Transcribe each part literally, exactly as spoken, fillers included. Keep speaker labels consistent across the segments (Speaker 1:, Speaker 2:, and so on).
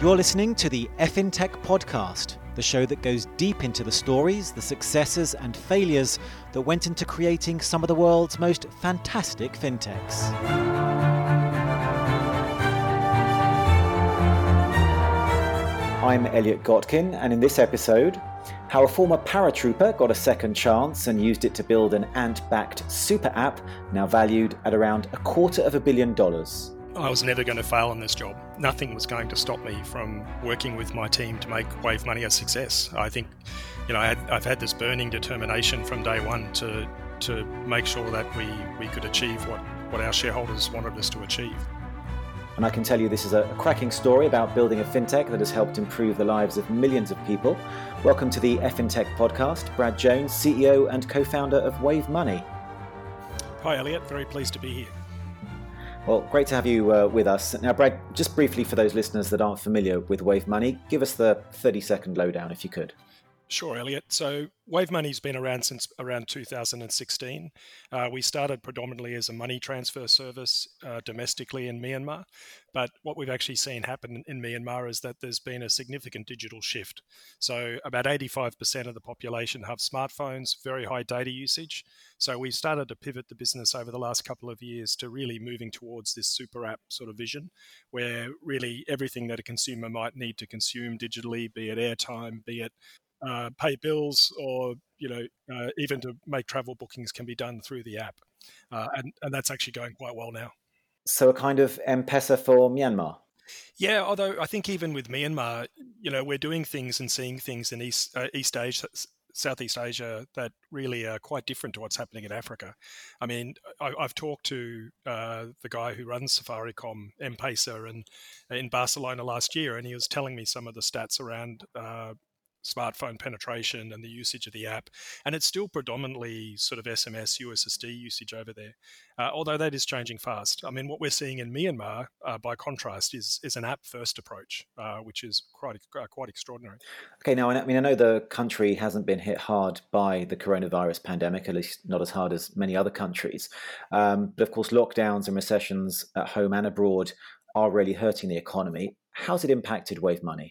Speaker 1: You're listening to the FinTech Podcast, the show that goes deep into the stories, the successes and failures that went into creating some of the world's most fantastic fintechs. I'm Elliot Gotkin, and in this episode, how a former paratrooper got a second chance and used it to build an ant-backed super app now valued at around a quarter of a billion dollars.
Speaker 2: I was never going to fail in this job. Nothing was going to stop me from working with my team to make Wave Money a success. I think, you know, I had, I've had this burning determination from day one to to make sure that we, we could achieve what, what our shareholders wanted us to achieve.
Speaker 1: And I can tell you this is a cracking story about building a fintech that has helped improve the lives of millions of people. Welcome to the FinTech Podcast. Brad Jones, C E O and co-founder of Wave Money.
Speaker 2: Hi, Elliot. Very pleased to be here.
Speaker 1: Well, great to have you uh, with us. Now, Brad, just briefly for those listeners that aren't familiar with Wave Money, give us the thirty-second lowdown if you could.
Speaker 2: Sure, Elliot. So Wave Money's been around since around two thousand sixteen. Uh, we started predominantly as a money transfer service uh, domestically in Myanmar. But what we've actually seen happen in Myanmar is that there's been a significant digital shift. So about eighty-five percent of the population have smartphones, very high data usage. So we started to pivot the business over the last couple of years to really moving towards this super app sort of vision, where really everything that a consumer might need to consume digitally, be it airtime, be it Uh, pay bills, or you know, uh, even to make travel bookings can be done through the app, uh, and and that's actually going quite well now.
Speaker 1: So a kind of M-Pesa for Myanmar.
Speaker 2: Yeah, although I think even with Myanmar, you know, we're doing things and seeing things in East uh, East Asia, Southeast Asia that really are quite different to what's happening in Africa. I mean, I, I've talked to uh, the guy who runs Safaricom M-Pesa and in Barcelona last year, and he was telling me some of the stats around Uh, smartphone penetration and the usage of the app. And it's still predominantly sort of S M S, U S S D usage over there, uh, although that is changing fast. I mean, what we're seeing in Myanmar, uh, by contrast, is is an app-first approach, uh, which is quite uh, quite extraordinary.
Speaker 1: Okay, now, I mean, I know the country hasn't been hit hard by the coronavirus pandemic, at least not as hard as many other countries. Um, but of course, lockdowns and recessions at home and abroad are really hurting the economy. How's it impacted Wave Money?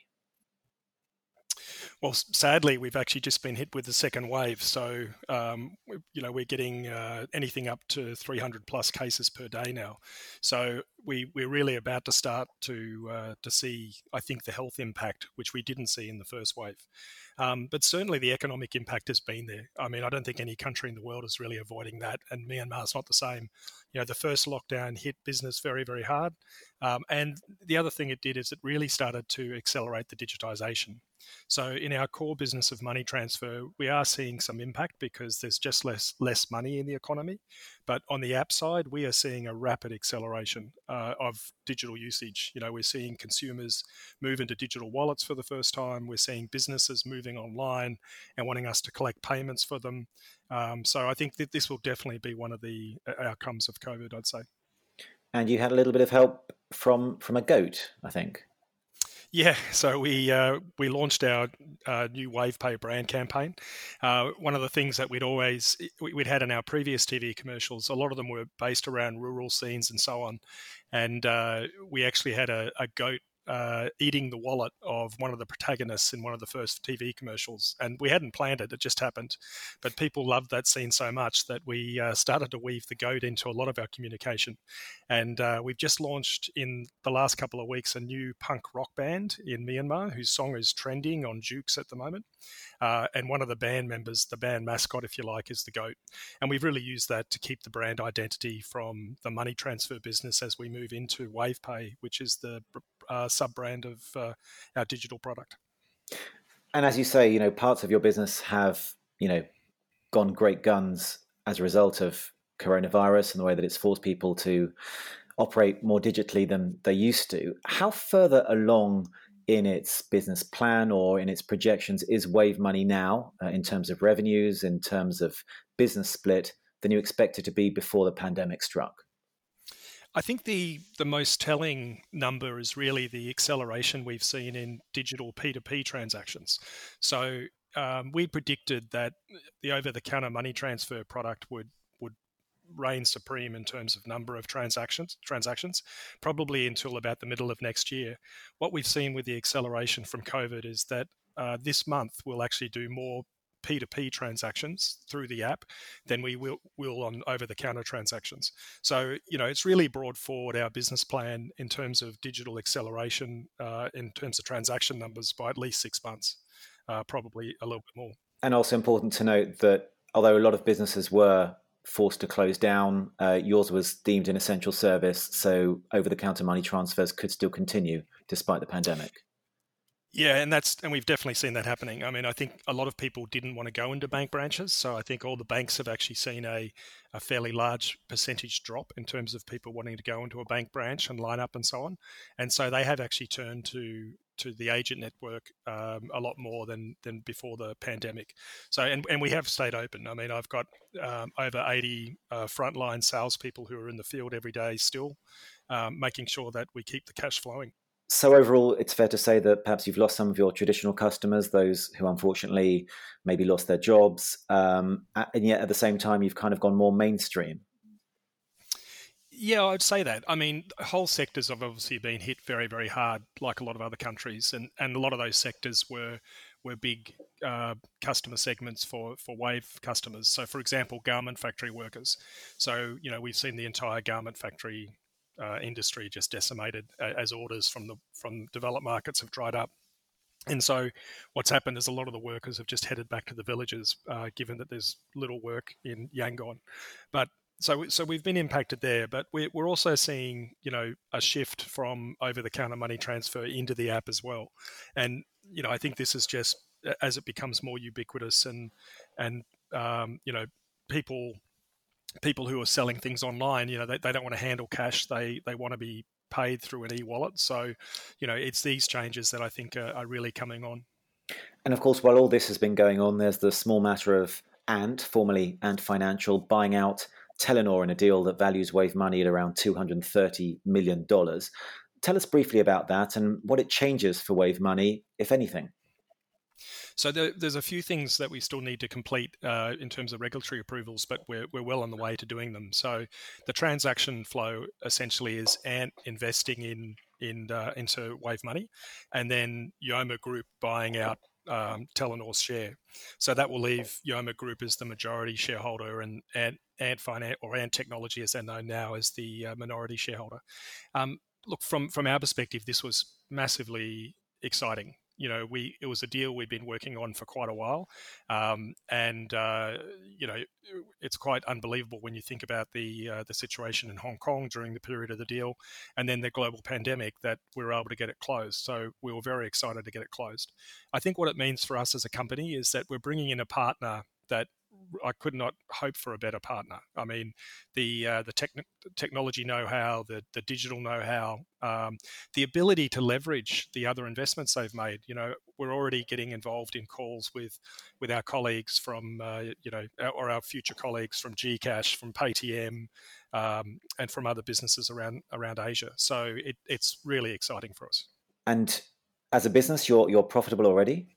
Speaker 2: Well, sadly, we've actually just been hit with the second wave. So, um, you know, we're getting uh, anything up to three hundred plus cases per day now. So we, we're really about to start to uh, to see, I think, the health impact, which we didn't see in the first wave. Um, but certainly the economic impact has been there. I mean, I don't think any country in the world is really avoiding that. And Myanmar's not the same. You know, the first lockdown hit business very, very hard. Um, and the other thing it did is it really started to accelerate the digitization. So in our core business of money transfer, we are seeing some impact because there's just less less money in the economy. But on the app side, we are seeing a rapid acceleration uh, of digital usage. You know, we're seeing consumers move into digital wallets for the first time. We're seeing businesses moving online and wanting us to collect payments for them. Um, so I think that this will definitely be one of the outcomes of COVID, I'd say.
Speaker 1: And you had a little bit of help from from a goat, I think.
Speaker 2: Yeah, so we uh, we launched our uh, new WavePay brand campaign. Uh, one of the things that we'd always we'd had in our previous T V commercials, a lot of them were based around rural scenes and so on, and uh, we actually had a, a goat uh, eating the wallet of one of the protagonists in one of the first T V commercials, and we hadn't planned it; it just happened. But people loved that scene so much that we uh, started to weave the goat into a lot of our communication. And uh, we've just launched in the last couple of weeks a new punk rock band in Myanmar whose song is trending on Jukes at the moment. Uh, and one of the band members, the band mascot, if you like, is the goat. And we've really used that to keep the brand identity from the money transfer business as we move into WavePay, which is the uh, sub-brand of uh, our digital product.
Speaker 1: And as you say, you know, parts of your business have, you know, gone great guns as a result of coronavirus and the way that it's forced people to operate more digitally than they used to. How further along in its business plan or in its projections is Wave Money now uh, in terms of revenues, in terms of business split, than you expected to be before the pandemic struck?
Speaker 2: I think the the most telling number is really the acceleration we've seen in digital P two P transactions. So um, we predicted that the over-the-counter money transfer product would would reign supreme in terms of number of transactions, transactions, probably until about the middle of next year. What we've seen with the acceleration from COVID is that uh, this month we'll actually do more P two P transactions through the app than we will, will on over-the-counter transactions. So, you know, it's really brought forward our business plan in terms of digital acceleration, uh, in terms of transaction numbers by at least six months, uh, probably a little bit more.
Speaker 1: And also important to note that although a lot of businesses were forced to close down, uh, yours was deemed an essential service, so over-the-counter money transfers could still continue despite the pandemic.
Speaker 2: Yeah, and that's and we've definitely seen that happening. I mean, I think a lot of people didn't want to go into bank branches, so I think all the banks have actually seen a, a fairly large percentage drop in terms of people wanting to go into a bank branch and line up and so on. And so they have actually turned to to the agent network um, a lot more than than before the pandemic. So and, and we have stayed open. I mean, I've got um, over eighty uh, frontline salespeople who are in the field every day still, um, making sure that we keep the cash flowing.
Speaker 1: So overall, it's fair to say that perhaps you've lost some of your traditional customers, those who unfortunately maybe lost their jobs, um, and yet at the same time, you've kind of gone more mainstream.
Speaker 2: Yeah, I'd say that. I mean, whole sectors have obviously been hit very, very hard, like a lot of other countries, and, and a lot of those sectors were were big uh, customer segments for for Wave customers. So, for example, garment factory workers. So, you know, we've seen the entire garment factory uh, industry just decimated as orders from the from developed markets have dried up. And so what's happened is a lot of the workers have just headed back to the villages, uh, given that there's little work in Yangon. But so so we've been impacted there, but we're, we're also seeing, you know, a shift from over-the-counter money transfer into the app as well. And, you know, I think this is just as it becomes more ubiquitous and, and um, you know, people people who are selling things online, you know, they, they don't want to handle cash. They they want to be paid through an e-wallet. So, you know, it's these changes that I think are, are really coming on.
Speaker 1: And of course, while all this has been going on, there's the small matter of Ant, formerly Ant Financial, buying out Telenor in a deal that values Wave Money at around two hundred thirty million dollars. Tell us briefly about that and what it changes for Wave Money, if anything.
Speaker 2: So there, there's a few things that we still need to complete uh, in terms of regulatory approvals, but we're, we're well on the way to doing them. So the transaction flow essentially is Ant investing in in uh, into Wave Money, and then Yoma Group buying out um, Telenor's share. So that will leave Yoma Group as the majority shareholder, and Ant, Ant Finance or Ant Technology, as they're known now, as the uh, minority shareholder. Um, look, from from our perspective, this was massively exciting. You know, we it was a deal we've been working on for quite a while, um, and uh, you know, it's quite unbelievable when you think about the uh, the situation in Hong Kong during the period of the deal, and then the global pandemic, that we were able to get it closed. So we were very excited to get it closed. I think what it means for us as a company is that we're bringing in a partner that I could not hope for a better partner. I mean, the uh, the techn- technology know-how, the the digital know-how, um, the ability to leverage the other investments they've made. You know, we're already getting involved in calls with with our colleagues from uh, you know, or our future colleagues from Gcash, from Paytm, um, and from other businesses around around Asia. So it, it's really exciting for us.
Speaker 1: And as a business, you're you're profitable already?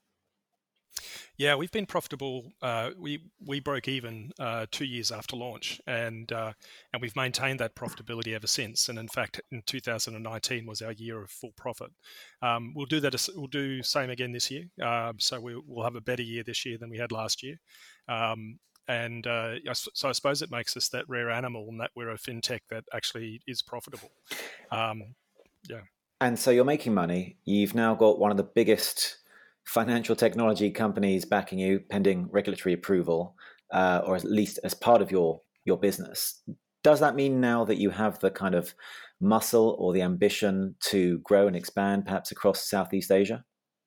Speaker 2: Yeah, we've been profitable. Uh, we we broke even uh, two years after launch, and uh, and we've maintained that profitability ever since. And in fact, in two thousand nineteen was our year of full profit. Um, we'll do that. We'll do same again this year. Um, so we, we'll have a better year this year than we had last year. Um, and uh, so I suppose it makes us that rare animal, and that we're a fintech that actually is profitable. Um, yeah.
Speaker 1: And so you're making money. You've now got one of the biggest financial technology companies backing you, pending regulatory approval, uh, or at least as part of your your business. Does that mean now that you have the kind of muscle or the ambition to grow and expand, perhaps across Southeast Asia?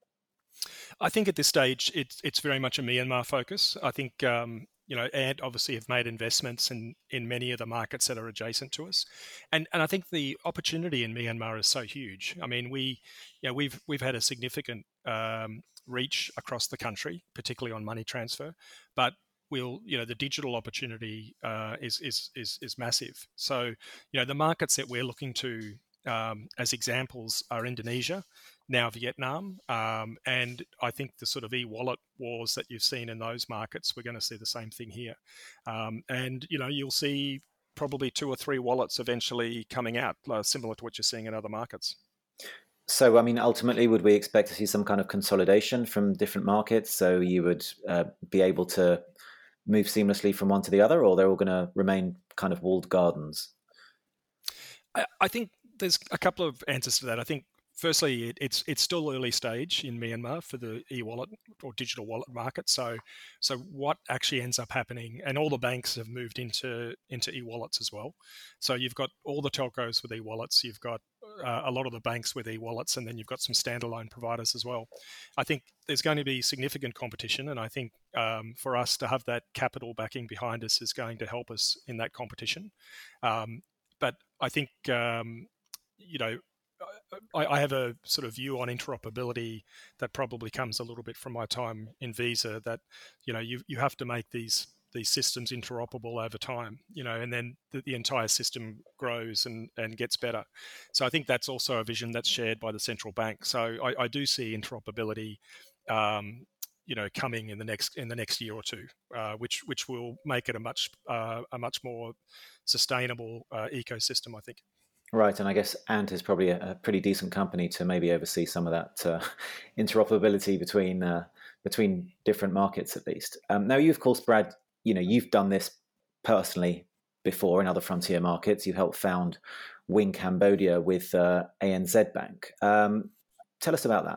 Speaker 2: I think at this stage, it's it's very much a Myanmar focus. I think um, you know, Ant obviously have made investments in in many of the markets that are adjacent to us, and and I think the opportunity in Myanmar is so huge. I mean, we, you know, we've we've had a significant um, reach across the country, particularly on money transfer, but we'll, you know, the digital opportunity uh, is is is is massive. So, you know, the markets that we're looking to um, as examples are Indonesia, now Vietnam, um, and I think the sort of e-wallet wars that you've seen in those markets, we're going to see the same thing here. Um, and, you know, you'll see probably two or three wallets eventually coming out, uh, similar to what you're seeing in other markets.
Speaker 1: So, I mean, ultimately, would we expect to see some kind of consolidation from different markets? So you would uh, be able to move seamlessly from one to the other, or they're all going to remain kind of walled gardens?
Speaker 2: I, I think there's a couple of answers to that. I think firstly, it, it's it's still early stage in Myanmar for the e-wallet or digital wallet market. So, so what actually ends up happening, and all the banks have moved into into e-wallets as well. So you've got all the telcos with e-wallets, you've got uh, a lot of the banks with e-wallets, and then you've got some standalone providers as well. I think there's going to be significant competition, and I think um, for us to have that capital backing behind us is going to help us in that competition. Um, but I think um, you know. I, I have a sort of view on interoperability that probably comes a little bit from my time in Visa. That you know you you have to make these these systems interoperable over time, you know, and then the, the entire system grows and and gets better. So I think that's also a vision that's shared by the central bank. So I, I do see interoperability. Um, you know, coming in the next in the next year or two, uh, which which will make it a much uh, a much more sustainable uh, ecosystem, I think.
Speaker 1: Right, and I guess Ant is probably a, a pretty decent company to maybe oversee some of that uh, interoperability between uh, between different markets, at least. Um, now, you, of course, Brad, you know, you've done this personally before in other frontier markets. You helped found Wing Cambodia with uh, A N Z Bank. Um, tell us about that.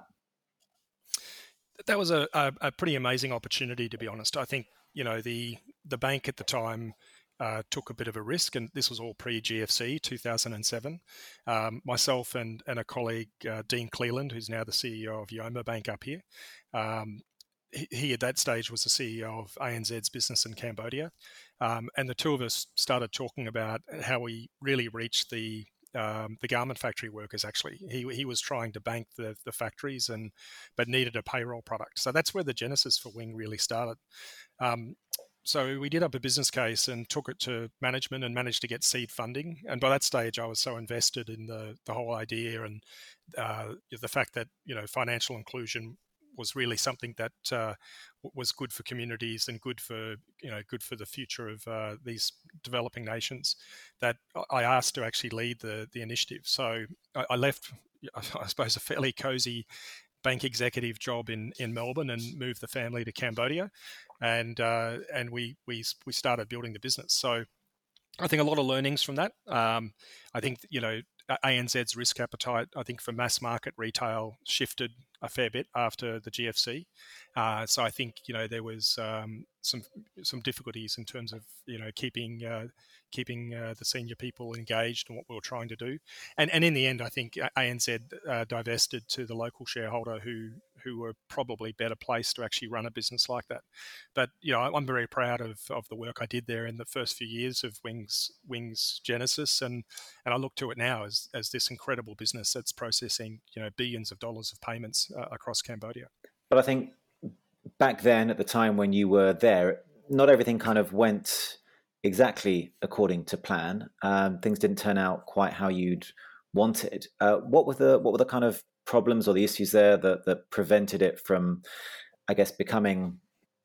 Speaker 2: That was a, a, a pretty amazing opportunity, to be honest. I think you know the the bank at the time uh, took a bit of a risk, and this was all pre-G F C two thousand seven. Um, myself and and a colleague, uh, Dean Cleland, who's now the C E O of Yoma Bank up here. Um, he, he at that stage was the C E O of A N Z's business in Cambodia, um, and the two of us started talking about how we really reached the um, the garment factory workers. Actually, he he was trying to bank the the factories and but needed a payroll product. So that's where the genesis for Wing really started. Um, so we did up a business case and took it to management and managed to get seed funding. And by that stage, I was so invested in the the whole idea and uh, the fact that you know financial inclusion was really something that uh, was good for communities and good for you know good for the future of uh, these developing nations. That I asked to actually lead the the initiative. So I, I left, I suppose, a fairly cozy bank executive job in, in Melbourne and moved the family to Cambodia, and uh, and we we we started building the business. So I think a lot of learnings from that. Um, I think you know A N Z's risk appetite, I think for mass market retail shifted a fair bit after the G F C. Uh, so I think you know there was um, some some difficulties in terms of you know keeping uh, keeping uh, the senior people engaged in what we were trying to do, and and in the end I think A N Z uh, divested to the local shareholder who who were probably better placed to actually run a business like that. But you know I'm very proud of of the work I did there in the first few years of Wings Wings Genesis, and and I look to it now as as this incredible business that's processing you know billions of dollars of payments uh, across Cambodia.
Speaker 1: But I think back then, at the time when you were there, not everything kind of went exactly according to plan. Um, things didn't turn out quite how you'd wanted. Uh, what were the what were the kind of problems or the issues there that that prevented it from, I guess, becoming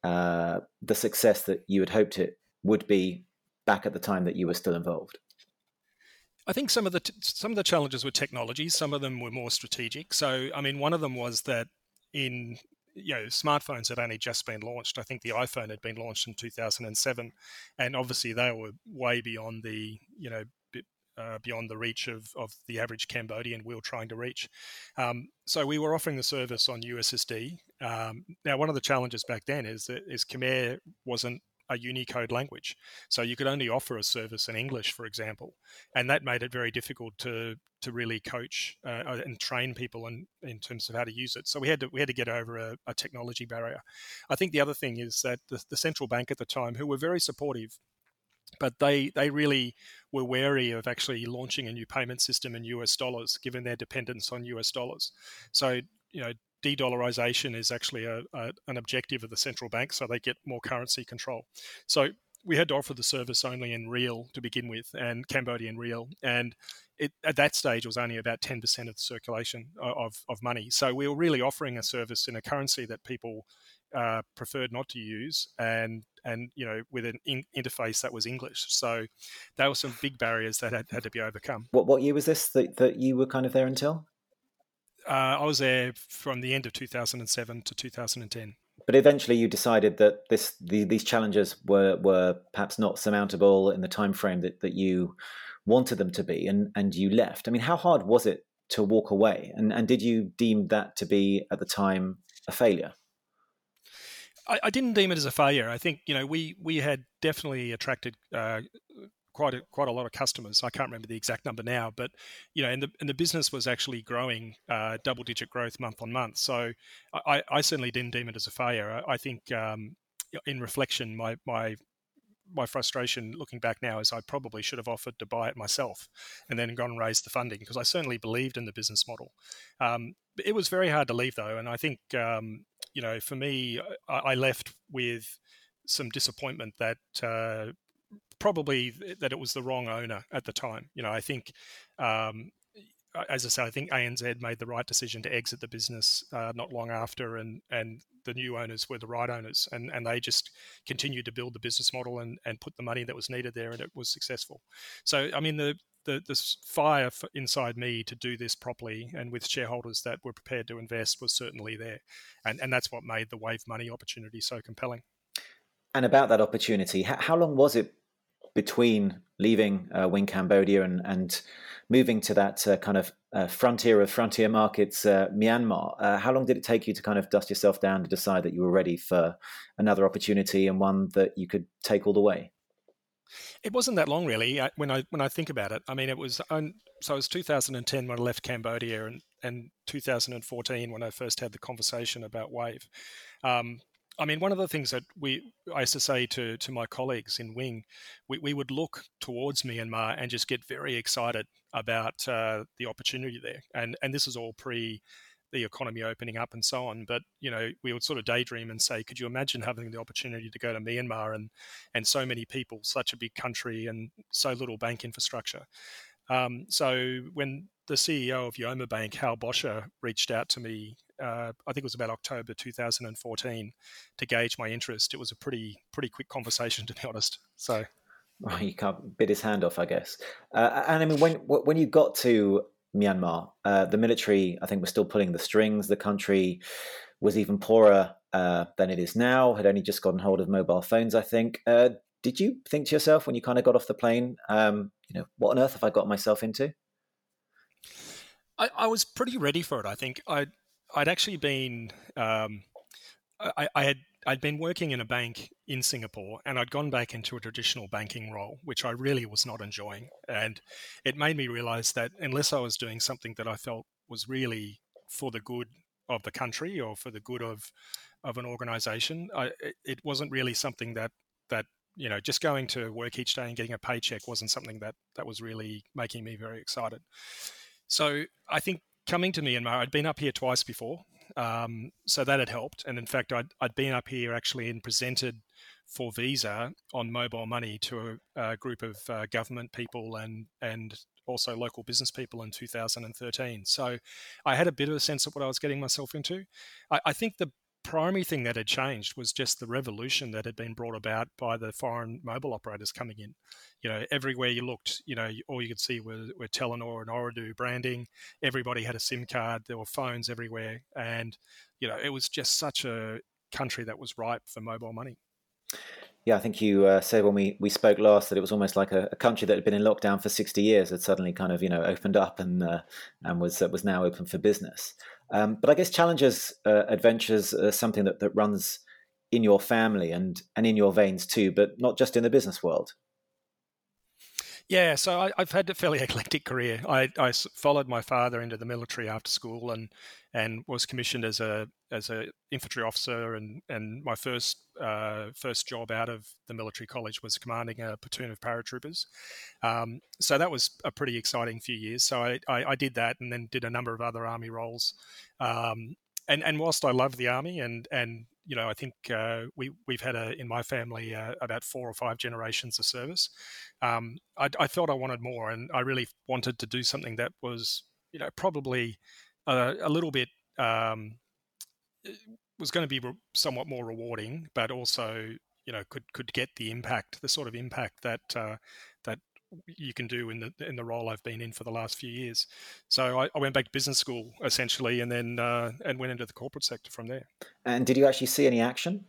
Speaker 1: uh, the success that you had hoped it would be back at the time that you were still involved?
Speaker 2: I think some of the t- some of the challenges were technology. Some of them were more strategic. So, I mean, one of them was that in you know smartphones had only just been launched. I think the iPhone had been launched in two thousand seven, and obviously they were way beyond the you know uh, beyond the reach of, of the average Cambodian we were trying to reach. Um, so we were offering the service on U S S D. Um, now, one of the challenges back then is that is Khmer wasn't a Unicode language. So you could only offer a service in English, for example. And that made it very difficult to to really coach uh, and train people in, in terms of how to use it. So we had to we had to get over a, a technology barrier. I think the other thing is that the, the central bank at the time, who were very supportive, but they they really were wary of actually launching a new payment system in U S dollars, given their dependence on U S dollars. So, you know, de-dollarization is actually a, a, an objective of the central bank, so they get more currency control. So we had to offer the service only in real to begin with, and Cambodian real. And it, at that stage, it was only about ten percent of the circulation of, of money. So we were really offering a service in a currency that people uh, preferred not to use, and and you know with an in- interface that was English. So there were some big barriers that had, had to be overcome.
Speaker 1: What what year was this that, that you were kind of there until?
Speaker 2: Uh, I was there from the end of two thousand seven to two thousand ten.
Speaker 1: But eventually, you decided that this the, these challenges were were perhaps not surmountable in the time frame that, that you wanted them to be, and and you left. I mean, how hard was it to walk away? And and did you deem that to be at the time a failure?
Speaker 2: I, I didn't deem it as a failure. I think you know we we had definitely attracted uh, quite a, quite a lot of customers. I can't remember the exact number now, but you know, and the and the business was actually growing, uh, double digit growth month on month. So I, I certainly didn't deem it as a failure. I, I think um, in reflection, my my my frustration looking back now is I probably should have offered to buy it myself and then gone and raised the funding, because I certainly believed in the business model. Um, it was very hard to leave though, and I think um, you know for me, I, I left with some disappointment that uh, probably that it was the wrong owner at the time. You know, I think, um, as I say, I think A N Z made the right decision to exit the business uh, not long after, and and the new owners were the right owners, and and they just continued to build the business model and and put the money that was needed there, and it was successful. So, I mean, the the, the fire inside me to do this properly and with shareholders that were prepared to invest was certainly there, and and that's what made the Wave Money opportunity so compelling.
Speaker 1: And about that opportunity, how, how long was it between leaving uh, Wing Cambodia and, and moving to that uh, kind of uh, frontier of frontier markets, uh, Myanmar? Uh, how long did it take you to kind of dust yourself down to decide that you were ready for another opportunity and one that you could take all the way?
Speaker 2: It wasn't that long, really. When I when I think about it, I mean, it was um, so it was two thousand ten when I left Cambodia, and and two thousand fourteen when I first had the conversation about Wave. Um, I mean, one of the things that we I used to say to to my colleagues in Wing, we, we would look towards Myanmar and just get very excited about uh, the opportunity there. And and this is all pre the economy opening up and so on. But you know, we would sort of daydream and say, could you imagine having the opportunity to go to Myanmar and and so many people, such a big country, and so little bank infrastructure. Um, so when the C E O of Yoma Bank, Hal Boscher, reached out to me, uh, I think it was about October two thousand fourteen, to gauge my interest, it was a pretty pretty quick conversation, to be honest. So.
Speaker 1: Well, you can't bit his hand off, I guess. Uh, and I mean, when when you got to Myanmar, uh, the military, I think, was still pulling the strings. The country was even poorer uh, than it is now. Had only just gotten hold of mobile phones, I think. Uh, did you think to yourself when you kind of got off the plane, um, you know, what on earth have I got myself into?
Speaker 2: I, I was pretty ready for it. I think I'd I'd actually been um, I, I had I'd been working in a bank in Singapore, and I'd gone back into a traditional banking role, which I really was not enjoying. And it made me realize that unless I was doing something that I felt was really for the good of the country or for the good of of an organization, I, it, it wasn't really something that that you know just going to work each day and getting a paycheck wasn't something that that was really making me very excited. So I think coming to Myanmar, I'd been up here twice before, um, so that had helped. And in fact, I'd, I'd been up here actually and presented for Visa on mobile money to a, a group of uh, government people and and also local business people in two thousand thirteen. So I had a bit of a sense of what I was getting myself into. I, I think the primary thing that had changed was just the revolution that had been brought about by the foreign mobile operators coming in. You know, everywhere you looked, you know, all you could see were, were Telenor and Ooredoo branding. Everybody had a SIM card. There were phones everywhere. And, you know, it was just such a country that was ripe for mobile money.
Speaker 1: Yeah, I think you uh, said when we, we spoke last that it was almost like a, a country that had been in lockdown for sixty years had suddenly kind of, you know, opened up and uh, and was uh, was now open for business. Um, but I guess challenges, uh, adventures are something that, that runs in your family and, and in your veins too, but not just in the business world.
Speaker 2: Yeah, so I, I've had a fairly eclectic career. I, I followed my father into the military after school, and and was commissioned as a as a infantry officer, and and my first uh, first job out of the military college was commanding a platoon of paratroopers. Um, so that was a pretty exciting few years. So I, I, I did that, and then did a number of other army roles. Um, and and whilst I love the army, and and you know, I think uh, we we've had a in my family uh, about four or five generations of service. Um, I, I felt I wanted more, and I really wanted to do something that was, you know, probably a, a little bit um, was going to be somewhat more rewarding, but also, you know, could could get the impact, the sort of impact that uh, that you can do in the in the role I've been in for the last few years. So I, I went back to business school essentially, and then uh, and went into the corporate sector from there.
Speaker 1: And did you actually see any action?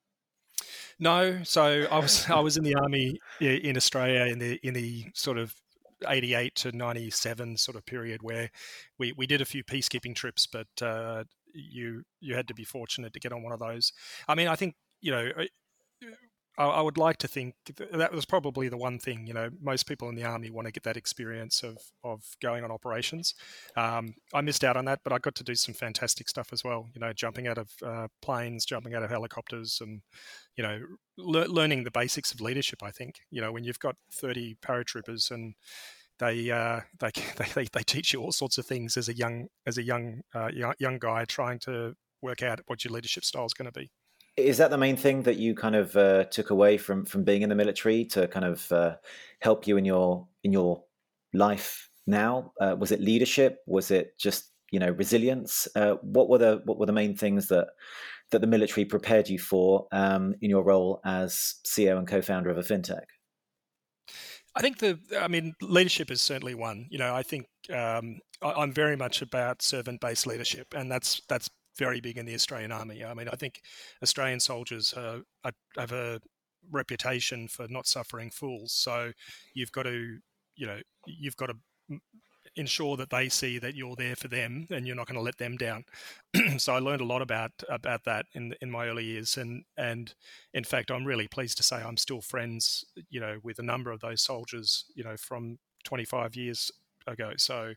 Speaker 2: No, so I was I was in the army in Australia in the in the sort of eighty-eight to ninety-seven sort of period where we, we did a few peacekeeping trips, but uh, you you had to be fortunate to get on one of those. I mean, I think, you know, I, I would like to think that was probably the one thing. You know, most people in the army want to get that experience of of going on operations. Um, I missed out on that, but I got to do some fantastic stuff as well. You know, jumping out of uh, planes, jumping out of helicopters, and you know, le- learning the basics of leadership. I think, you know, when you've got thirty paratroopers and they uh, they, they they teach you all sorts of things as a young as a young uh, young guy trying to work out what your leadership style is going to be.
Speaker 1: Is that the main thing that you kind of uh, took away from from being in the military to kind of uh, help you in your in your life now? Uh, was it leadership? Was it just, you know, resilience? Uh, what were the what were the main things that that the military prepared you for um, in your role as C E O and co-founder of a fintech?
Speaker 2: I think the, I mean, leadership is certainly one. You know, I think um, I, I'm very much about servant-based leadership, and that's that's very big in the Australian Army. I mean, I think Australian soldiers uh, are, have a reputation for not suffering fools. So you've got to, you know, you've got to ensure that they see that you're there for them and you're not going to let them down. So I learned a lot about about that in in my early years, and and in fact, I'm really pleased to say I'm still friends, you know, with a number of those soldiers, you know, from twenty-five years ago. So.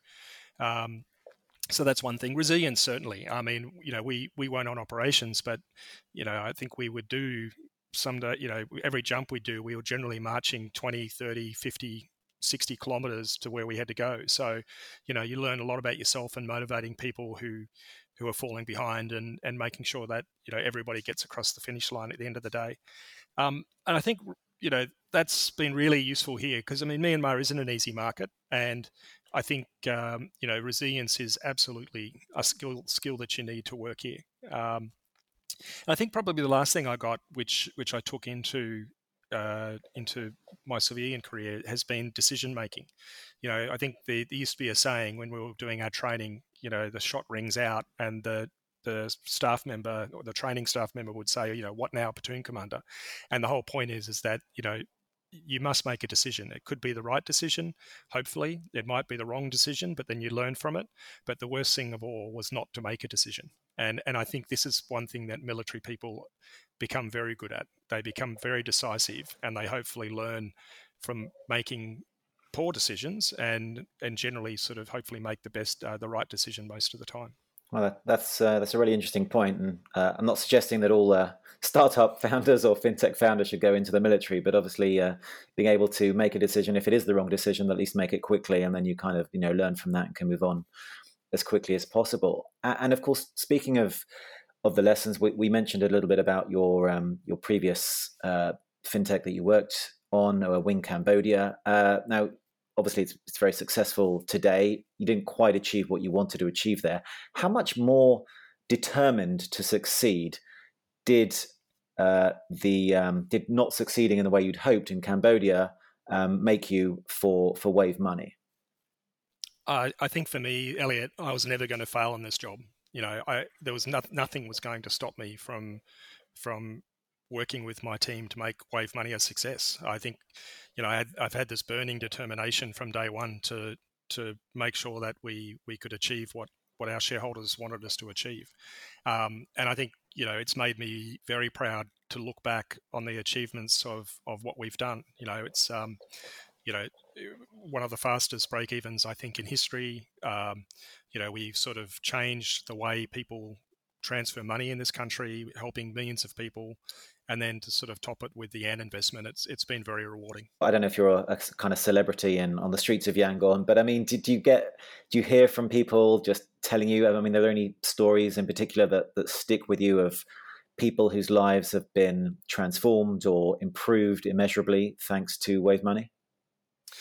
Speaker 2: Um, So that's one thing. Resilience, certainly. I mean, you know, we we weren't on operations, but you know, I think we would do some, you know, every jump we do, we were generally marching twenty, thirty, fifty, sixty kilometers to where we had to go. So, you know, you learn a lot about yourself and motivating people who who are falling behind, and and making sure that, you know, everybody gets across the finish line at the end of the day. Um, and I think, you know, that's been really useful here because, I mean, Myanmar isn't an easy market, and I think, um, you know, resilience is absolutely a skill skill that you need to work here. Um, and I think probably the last thing I got, which which I took into uh, into my civilian career, has been decision making. You know, I think there, there used to be a saying when we were doing our training. You know, the shot rings out, and the the staff member or the training staff member would say, you know, what now, platoon commander? And the whole point is, is that, you know, you must make a decision. It could be the right decision. Hopefully it might be the wrong decision, but then you learn from it. But the worst thing of all was not to make a decision. And, and I think this is one thing that military people become very good at. They become very decisive, and they hopefully learn from making poor decisions, and, and generally sort of hopefully make the best, uh, the right decision most of the time.
Speaker 1: Well, that's uh, that's a really interesting point, and uh, I'm not suggesting that all uh, startup founders or fintech founders should go into the military, but obviously uh, being able to make a decision, if it is the wrong decision, at least make it quickly, and then you kind of, you know, learn from that and can move on as quickly as possible. And of course, speaking of of the lessons, we, we mentioned a little bit about your um, your previous uh, fintech that you worked on, uh, Wing Cambodia. Uh, now, obviously, it's, it's very successful today. You didn't quite achieve what you wanted to achieve there. How much more determined to succeed did uh, the um, did not succeeding in the way you'd hoped in Cambodia um, make you for for Wave Money?
Speaker 2: Uh, I think for me, Elliot, I was never going to fail in this job. You know, I there was no, nothing was going to stop me from from working with my team to make Wave Money a success. I think, you know, I had, I've had this burning determination from day one to to make sure that we we could achieve what what our shareholders wanted us to achieve. Um, and I think, you know, it's made me very proud to look back on the achievements of of what we've done. You know, it's um, you know, one of the fastest break evens, I think, in history. Um, you know, we've sort of changed the way people transfer money in this country, helping millions of people, and then to sort of top it with the Yangon investment. It's it's been very rewarding.
Speaker 1: I don't know if you're a, a kind of celebrity in on the streets of Yangon, but I mean, did you get do you hear from people just telling you? I mean, are there any stories in particular that that stick with you of people whose lives have been transformed or improved immeasurably thanks to Wave Money?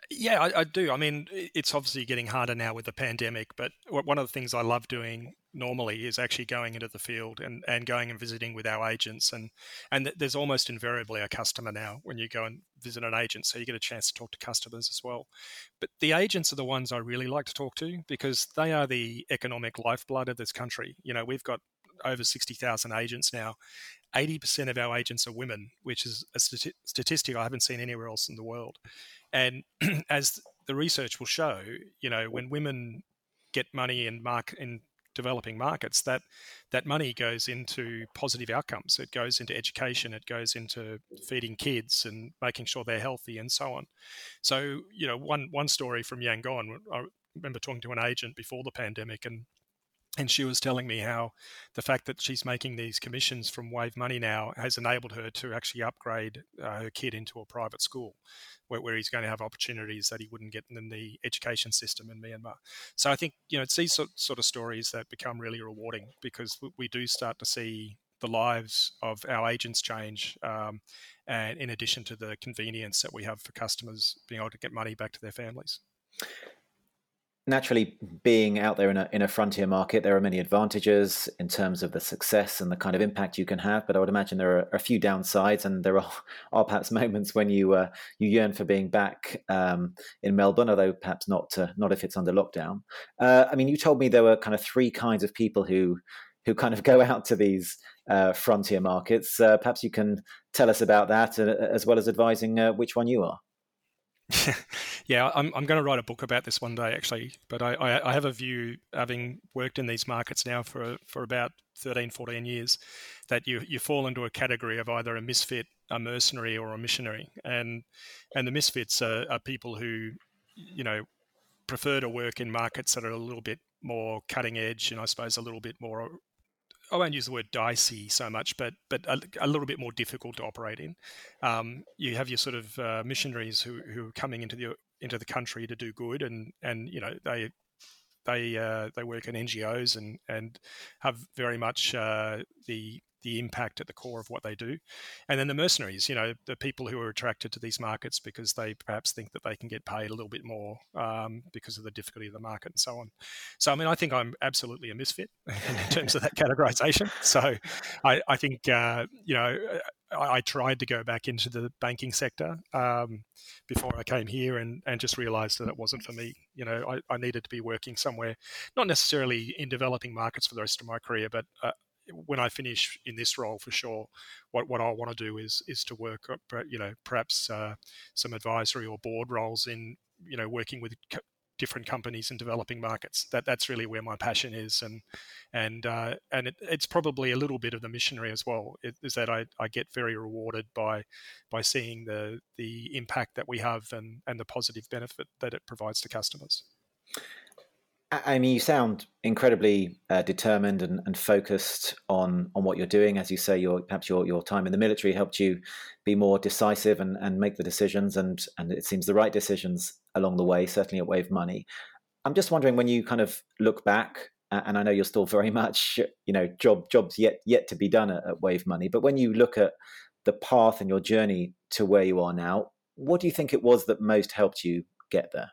Speaker 2: Yeah, I, I do. I mean, it's obviously getting harder now with the pandemic, but one of the things I love doing normally is actually going into the field and, and going and visiting with our agents. And, and there's almost invariably a customer now when you go and visit an agent. So you get a chance to talk to customers as well. But the agents are the ones I really like to talk to because they are the economic lifeblood of this country. You know, we've got over sixty thousand agents now. eighty percent of our agents are women, which is a stati- statistic I haven't seen anywhere else in the world. And as the research will show, you know, when women get money in mark in developing markets, that that money goes into positive outcomes. It goes into education. It goes into feeding kids and making sure they're healthy and so on. So, you know, one one story from Yangon, I remember talking to an agent before the pandemic, and and she was telling me how the fact that she's making these commissions from Wave Money now has enabled her to actually upgrade uh, her kid into a private school where, where he's going to have opportunities that he wouldn't get in the education system in Myanmar. So I think, you know, it's these sort, sort of stories that become really rewarding because we, we do start to see the lives of our agents change, um, and in addition to the convenience that we have for customers being able to get money back to their families.
Speaker 1: Naturally, being out there in a in a frontier market, there are many advantages in terms of the success and the kind of impact you can have. But I would imagine there are a few downsides, and there are, are perhaps moments when you uh, you yearn for being back um, in Melbourne, although perhaps not uh, not if it's under lockdown. Uh, I mean, you told me there were kind of three kinds of people who who kind of go out to these uh, frontier markets. Uh, perhaps you can tell us about that, uh, as well as advising uh, which one you are.
Speaker 2: Yeah, I'm, I'm going to write a book about this one day, actually. But I, I, I have a view, having worked in these markets now for for about thirteen, fourteen years, that you, you fall into a category of either a misfit, a mercenary, or a missionary. And and the misfits are, are people who, you know, prefer to work in markets that are a little bit more cutting edge and I suppose a little bit more, I won't use the word dicey so much, but but a, a little bit more difficult to operate in. Um, you have your sort of uh, missionaries who, who are coming into the into the country to do good, and and you know they they uh, they work in N G Os and and have very much uh, the the impact at the core of what they do. And then the mercenaries, you know, the people who are attracted to these markets because they perhaps think that they can get paid a little bit more um, because of the difficulty of the market and so on. So, I mean, I think I'm absolutely a misfit in terms of that categorization. So I, I think, uh, you know, I, I tried to go back into the banking sector um, before I came here and, and just realized that it wasn't for me. You know, I, I needed to be working somewhere, not necessarily in developing markets for the rest of my career, but uh, when I finish in this role, for sure, what, what I want to do is is to work, you know, perhaps uh, some advisory or board roles in, you know, working with co- different companies in developing markets. That that's really where my passion is, and and uh, and it, it's probably a little bit of the missionary as well. It, is that I, I get very rewarded by by seeing the the impact that we have and and the positive benefit that it provides to customers.
Speaker 1: I mean, you sound incredibly uh, determined and, and focused on on what you're doing. As you say, your perhaps your your time in the military helped you be more decisive and, and make the decisions, and and it seems the right decisions along the way. Certainly at Wave Money. I'm just wondering, when you kind of look back, and I know you're still very much, you know, job jobs yet yet to be done at, at Wave Money, but when you look at the path and your journey to where you are now, what do you think it was that most helped you get there?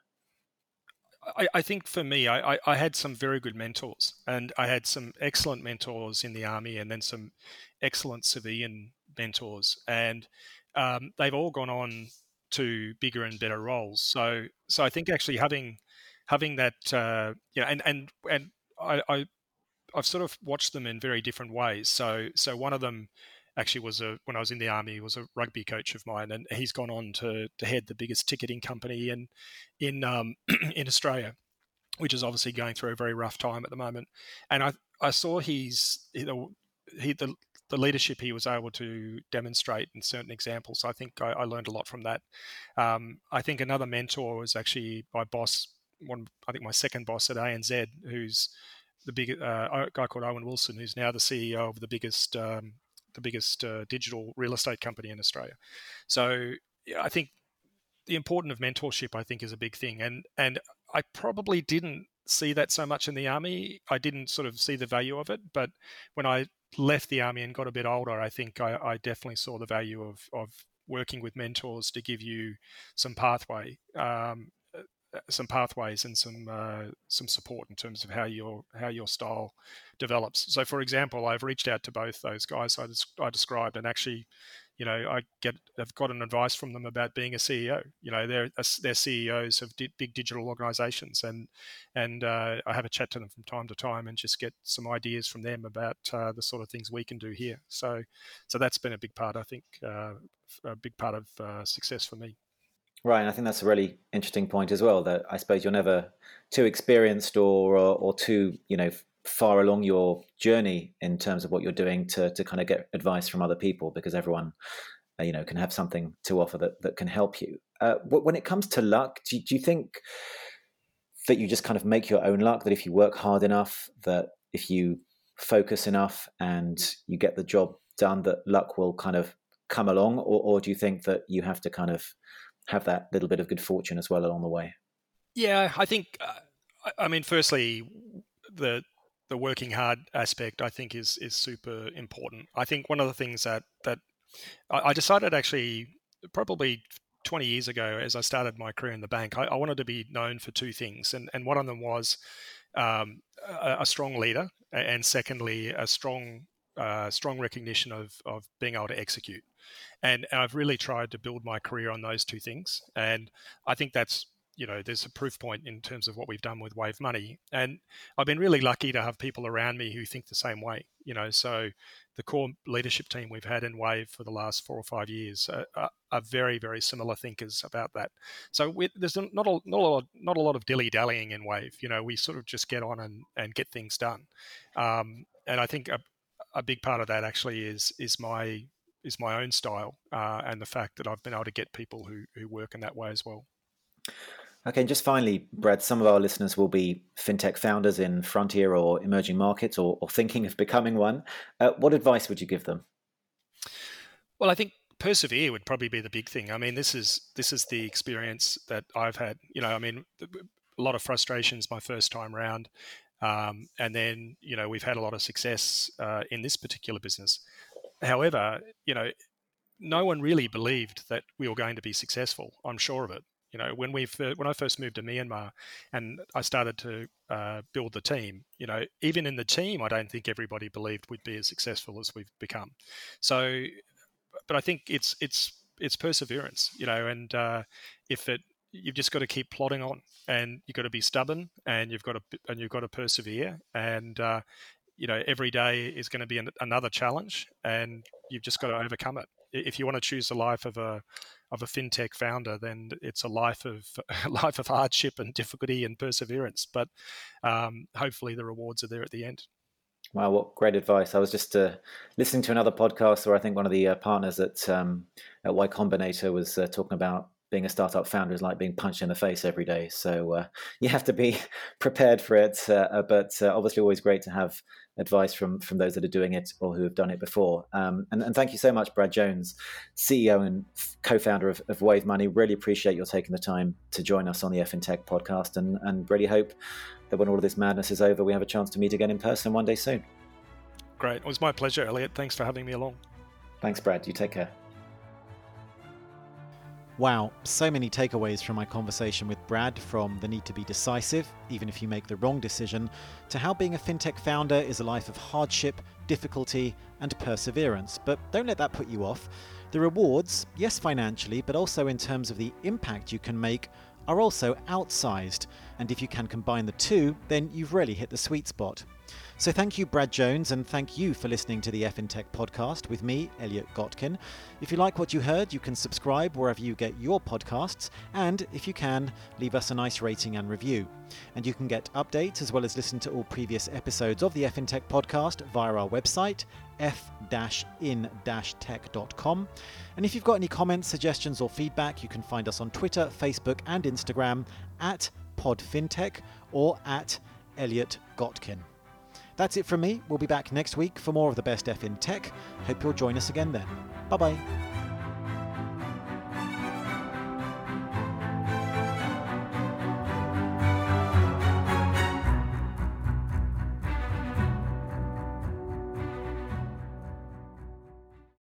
Speaker 2: I, I think for me, I, I, I had some very good mentors, and I had some excellent mentors in the army, and then some excellent civilian mentors, and um, they've all gone on to bigger and better roles. So, so I think actually having having that, uh, you know, and and and I, I I've sort of watched them in very different ways. So, so one of them actually was a when I was in the army was a rugby coach of mine, and he's gone on to to head the biggest ticketing company in in um, in Australia, which is obviously going through a very rough time at the moment. And I I saw his he, he the the leadership he was able to demonstrate in certain examples. I think I, I learned a lot from that. Um, I think another mentor was actually my boss, one I think my second boss at A N Z, who's the big uh, a guy called Owen Wilson, who's now the C E O of the biggest um, the biggest uh, digital real estate company in Australia. So yeah, I think the importance of mentorship, I think, is a big thing. And and I probably didn't see that so much in the army. I didn't sort of see the value of it. But when I left the army and got a bit older, I think I, I definitely saw the value of of working with mentors to give you some pathway, um, some pathways and some uh, some support in terms of how your how your style develops. So, for example, I've reached out to both those guys I, des- I described, and actually, you know, I get I've gotten advice from them about being a C E O. You know, they're they're C E Os of di- big digital organizations, and and uh, I have a chat to them from time to time and just get some ideas from them about uh, the sort of things we can do here. So, so that's been a big part, I think, uh, a big part of uh, success for me.
Speaker 1: Right, and I think that's a really interesting point as well. That I suppose you're never too experienced or or, or too you know far along your journey in terms of what you're doing to to kind of get advice from other people, because everyone uh, you know can have something to offer that that can help you. Uh, when it comes to luck, do, do you think that you just kind of make your own luck? That if you work hard enough, that if you focus enough and you get the job done, that luck will kind of come along, or, or do you think that you have to kind of have that little bit of good fortune as well along the way?
Speaker 2: Yeah, I think. Uh, I mean, firstly, the the working hard aspect I think is is super important. I think one of the things that that I, I decided actually probably twenty years ago, as I started my career in the bank, I, I wanted to be known for two things, and and one of them was um, a, a strong leader, and secondly, a strong uh, strong recognition of of being able to execute. And I've really tried to build my career on those two things. And I think that's, you know, there's a proof point in terms of what we've done with Wave Money. And I've been really lucky to have people around me who think the same way, you know. So the core leadership team we've had in Wave for the last four or five years are, are, are very, very similar thinkers about that. So we, there's not a, not, a lot, not a lot of dilly-dallying in Wave. You know, we sort of just get on and, and get things done. Um, and I think a, a big part of that actually is is my is my own style uh, and the fact that I've been able to get people who, who work in that way as well.
Speaker 1: Okay, and just finally, Brad, some of our listeners will be fintech founders in frontier or emerging markets, or, or thinking of becoming one. Uh, what advice would you give them?
Speaker 2: Well, I think persevere would probably be the big thing. I mean, this is this is the experience that I've had. You know, I mean, a lot of frustrations my first time round, um, and then you know we've had a lot of success uh, in this particular business. However, you know, no one really believed that we were going to be successful. I'm sure of it. You know, when we when I first moved to Myanmar and I started to uh, build the team, you know, even in the team, I don't think everybody believed we'd be as successful as we've become. So, but I think it's it's it's perseverance, you know, and uh, if it you've just got to keep plodding on, and you've got to be stubborn, and you've got to and you've got to persevere, and uh, you know, every day is going to be an, another challenge, and you've just got to overcome it. If you want to choose the life of a of a fintech founder, then it's a life of a life of hardship and difficulty and perseverance. But um, hopefully, the rewards are there at the end.
Speaker 1: Wow, what great advice! I was just uh, listening to another podcast where I think one of the uh, partners at um, at Y Combinator was uh, talking about being a startup founder is like being punched in the face every day. So uh, you have to be prepared for it. Uh, but uh, obviously, always great to have advice from from those that are doing it or who have done it before. Um, and, and thank you so much, Brad Jones, C E O and co-founder of, of Wave Money. Really appreciate your taking the time to join us on the FinTech podcast, and, and really hope that when all of this madness is over, we have a chance to meet again in person one day soon.
Speaker 2: Great. It was my pleasure, Elliot. Thanks for having me along.
Speaker 1: Thanks, Brad. You take care.
Speaker 3: Wow, so many takeaways from my conversation with Brad, from the need to be decisive, even if you make the wrong decision, to how being a fintech founder is a life of hardship, difficulty, and perseverance. But don't let that put you off. The rewards, yes financially, but also in terms of the impact you can make, are also outsized. And if you can combine the two, then you've really hit the sweet spot. So thank you, Brad Jones, and thank you for listening to the FinTech podcast with me, Elliot Gotkin. If you like what you heard, you can subscribe wherever you get your podcasts, and if you can, leave us a nice rating and review. And you can get updates as well as listen to all previous episodes of the FinTech podcast via our website, f dash in dash tech dot com. And if you've got any comments, suggestions, or feedback, you can find us on Twitter, Facebook, and Instagram at PodFinTech or at Elliot Gotkin. That's it from me. We'll be back next week for more of the best F in tech. Hope you'll join us again then. Bye-bye.